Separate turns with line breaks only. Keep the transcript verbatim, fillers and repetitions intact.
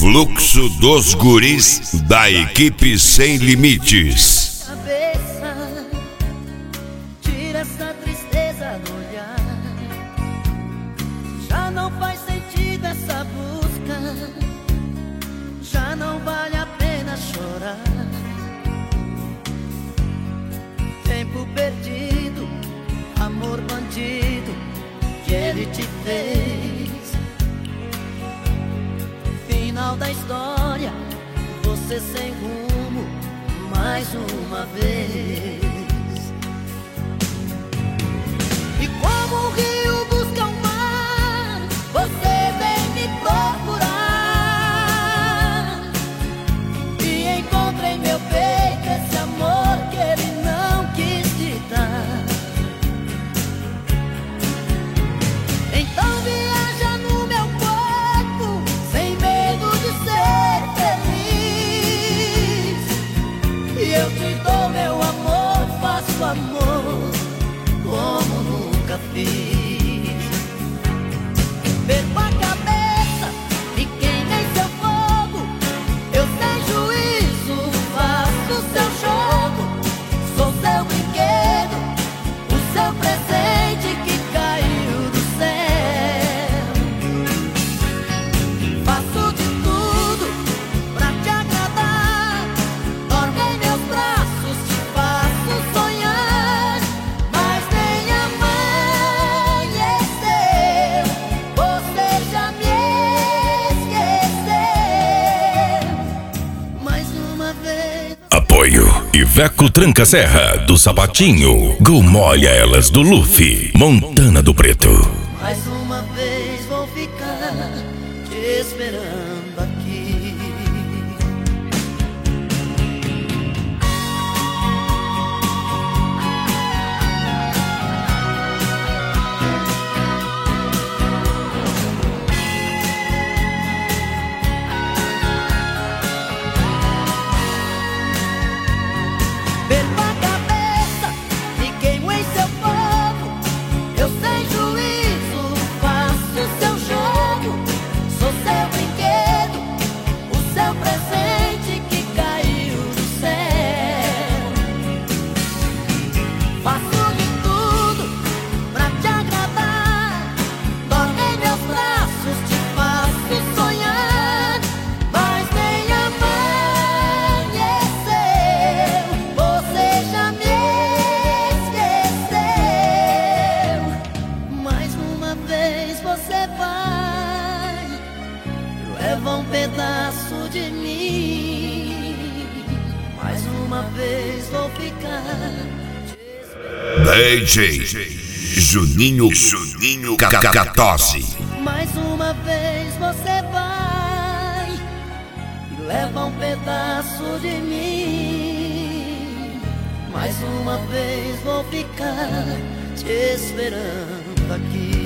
Fluxo dos guris da equipe Sem Limites.
Cabeça, tira essa tristeza do olhar. Já não faz sentido essa busca, já não vale a pena chorar. Tempo perdido, amor bandido que ele te fez. Final da história, você sem rumo mais uma vez. E como o rio busca o mar, você vem me procurar. E encontra em meu peito esse amor que ele não quis te dar. Então viaja no meu corpo, sem medo de ser feliz. E eu te dou meu amor, faço amor como nunca fiz. Perco a cabeça e queimei seu fogo. Eu sem juízo faço seu jogo. Sou seu brinquedo, o seu presente que caiu do céu. Faço de tudo pra te agradar. Dorme em meus braços, te faço sonhar. Mas nem amanheceu, você já me esqueceu. Mais uma vez.
Apoio Iveco Tranca Serra do Sapatinho, Gomolha Elas do Luffy, Montana do Preto.
Mais uma vez vou ficar te esperando aqui. Perco a cabeça e queimo em seu fogo. Eu sem juízo faço seu jogo. Sou seu brinquedo, o seu presente que caiu do céu. Faço de tudo pra te agradar. Dorme em meus braços, te faço sonhar. Mas nem amanheceu, você já me esqueceu. Mais uma vez você vai, leva um pedaço de mim. Mais uma vez vou ficar te esperando.
D J Juninho Juninho Catose.
Mais uma vez você vai e leva um pedaço de mim. Mais uma vez vou ficar te esperando aqui.